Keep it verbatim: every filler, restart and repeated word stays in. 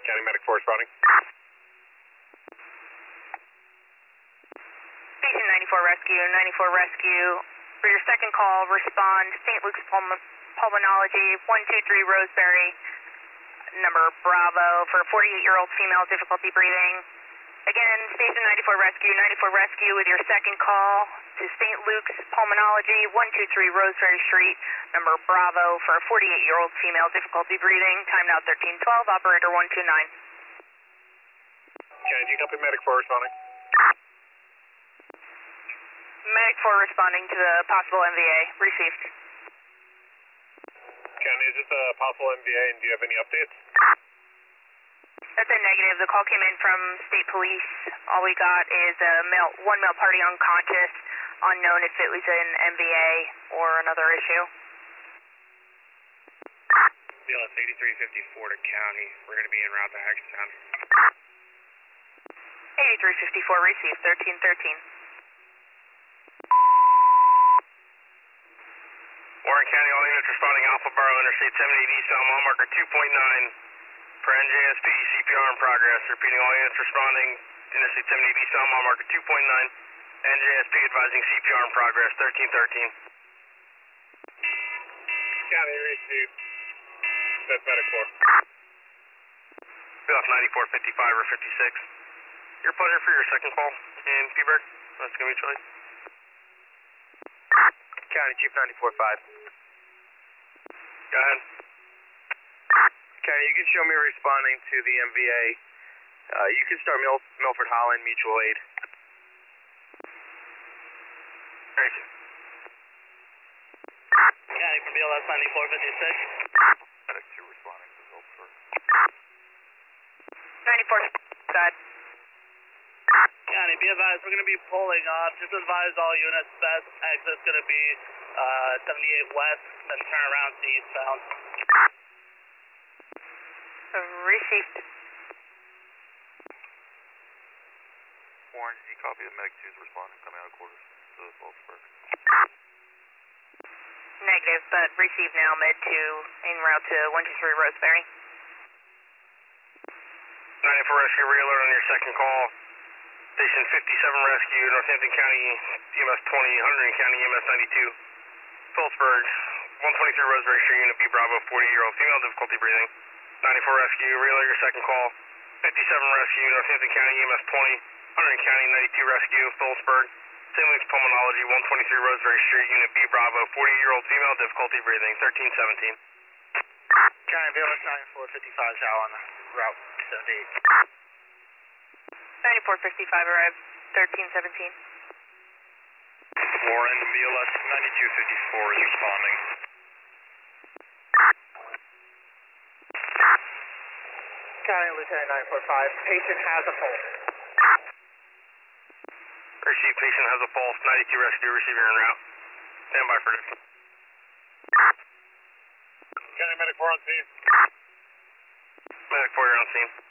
County Medic four responding. Station ninety-four Rescue, ninety-four Rescue. For your second call, respond Saint Luke's Pulm- Pulmonology, one two three Roseberry, number Bravo, for forty-eight-year-old female, difficulty breathing. Again, Station ninety-four Rescue, ninety-four Rescue with your second call to Saint Luke's Pulmonology, one two three Roseberry Street, number Bravo, for a forty-eight-year-old female, difficulty breathing. Time now thirteen twelve, operator one two nine. County, do you copy Medic four responding? Medic four responding to the possible M V A. Received. County, is this a possible M V A and do you have any updates? That's a negative. The call came in from state police. All we got is a male, one male party unconscious, unknown if it was an M V A or another issue. B L S eighty-three fifty-four to County. We're going to be en route to Hagerstown. eighty-three fifty-four received, thirteen thirteen. Warren County, all units responding Alpha Barrow, Interstate seven eighty eastbound, mile marker two point nine. For N J S P, C P R in progress. Repeating, all units responding Interstate seven eighty eastbound, mile marker two point nine. N J S P advising C P R in progress, thirteen thirteen. County, received. That's Medic four. B L S ninety-four fifty-five or fifty-six. Your pleasure for your second call in Peaburg. That's going to be Charlie. County Chief ninety-four five. Go ahead. County, you can show me responding to the M V A. Uh, you can start Mil- Milford Holland Mutual Aid. Thank you. County for B L S ninety-four fifty-six. Medic two responding to Phillipsburg. ninety-four side. County, be advised, we're going to be pulling off. Just advise all units, best exit's going to be uh, seventy-eight west, then turn around to eastbound. Received. Warren, did you copy the Medic two's responding coming out of quarters to Phillipsburg? Negative, but received now, mid two, en route to one two three Roseberry. ninety-four Rescue, re-alert on your second call. Station fifty-seven Rescue, Northampton County E M S twenty, Hunterdon County E M S ninety-two. Phillipsburg, one twenty-three Roseberry Street, Unit B Bravo, forty-year-old female, difficulty breathing. ninety-four Rescue, re-alert your second call. fifty-seven Rescue, Northampton County E M S twenty, Hunterdon County ninety-two Rescue, Phillipsburg. Saint Luke's Pulmonology, one twenty-three Roseberry Street, Unit B Bravo, forty-year-old female, difficulty breathing, thirteen seventeen. County, B L S ninety-four fifty-five is out on route seventy-eight. ninety-four fifty-five arrived, thirteen seventeen. Warren, B L S ninety-two fifty-four is responding. County, Lieutenant nine four five, patient has a pulse. Receive, patient has a pulse, ninety-two Rescue, receiver en route. Stand by for this. County Medic four on scene. Medic four, you're on scene.